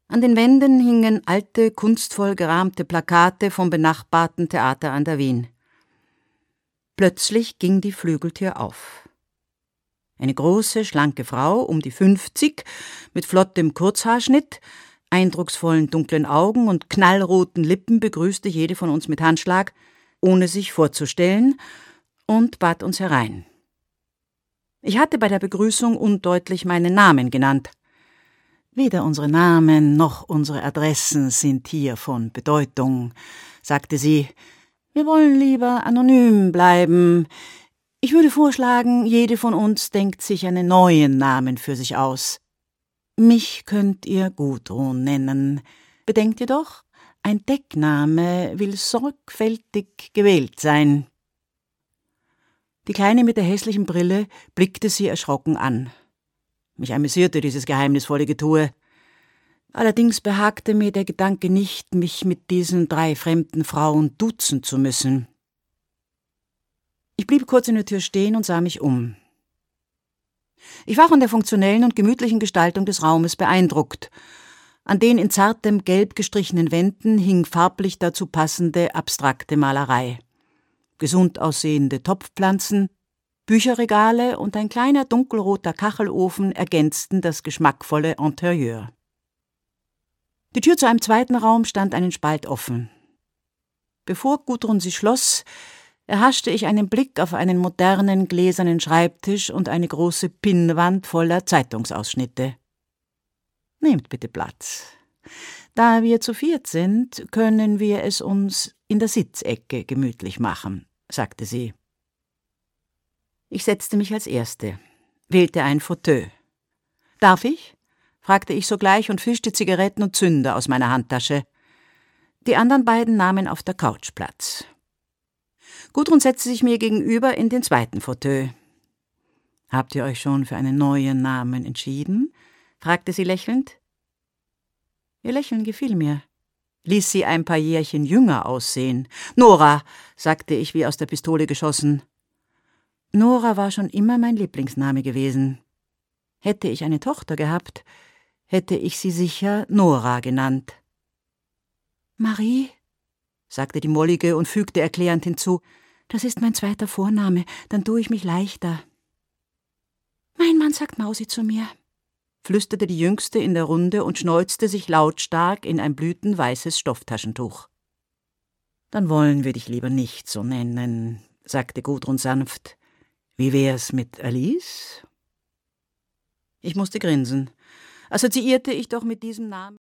An den Wänden hingen alte, kunstvoll gerahmte Plakate vom benachbarten Theater an der Wien. Plötzlich ging die Flügeltür auf. Eine große, schlanke Frau, um die 50, mit flottem Kurzhaarschnitt, eindrucksvollen dunklen Augen und knallroten Lippen begrüßte jede von uns mit Handschlag, ohne sich vorzustellen, und bat uns herein. Ich hatte bei der Begrüßung undeutlich meinen Namen genannt. »Weder unsere Namen noch unsere Adressen sind hier von Bedeutung«, sagte sie. »Wir wollen lieber anonym bleiben. Ich würde vorschlagen, jede von uns denkt sich einen neuen Namen für sich aus. Mich könnt ihr Gudrun nennen. Bedenkt jedoch, ein Deckname will sorgfältig gewählt sein.« Die Kleine mit der hässlichen Brille blickte sie erschrocken an. Mich amüsierte dieses geheimnisvolle Getue. Allerdings behagte mir der Gedanke nicht, mich mit diesen 3 fremden Frauen duzen zu müssen. Ich blieb kurz in der Tür stehen und sah mich um. Ich war von der funktionellen und gemütlichen Gestaltung des Raumes beeindruckt. An den in zartem Gelb gestrichenen Wänden hing farblich dazu passende, abstrakte Malerei. Gesund aussehende Topfpflanzen, Bücherregale und ein kleiner dunkelroter Kachelofen ergänzten das geschmackvolle Interieur. Die Tür zu einem zweiten Raum stand einen Spalt offen. Bevor Gudrun sie schloss, erhaschte ich einen Blick auf einen modernen gläsernen Schreibtisch und eine große Pinnwand voller Zeitungsausschnitte. »Nehmt bitte Platz. Da wir zu 4 sind, können wir es uns in der Sitzecke gemütlich machen«, sagte sie. Ich setzte mich als Erste, wählte ein Fauteuil. »Darf ich?« fragte ich sogleich und fischte Zigaretten und Zünder aus meiner Handtasche. Die anderen beiden nahmen auf der Couch Platz. Gudrun setzte sich mir gegenüber in den zweiten Fauteuil. »Habt ihr euch schon für einen neuen Namen entschieden?« fragte sie lächelnd. Ihr Lächeln gefiel mir, ließ sie ein paar Jährchen jünger aussehen. »Nora«, sagte ich wie aus der Pistole geschossen. Nora war schon immer mein Lieblingsname gewesen. Hätte ich eine Tochter gehabt, hätte ich sie sicher Nora genannt. »Marie«, sagte die Mollige und fügte erklärend hinzu, »das ist mein zweiter Vorname, dann tue ich mich leichter.« »Mein Mann sagt Mausi zu mir«, flüsterte die Jüngste in der Runde und schneuzte sich lautstark in ein blütenweißes Stofftaschentuch. »Dann wollen wir dich lieber nicht so nennen«, sagte Gudrun sanft. »Wie wär's mit Alice?« Ich musste grinsen. Assoziierte ich doch mit diesem Namen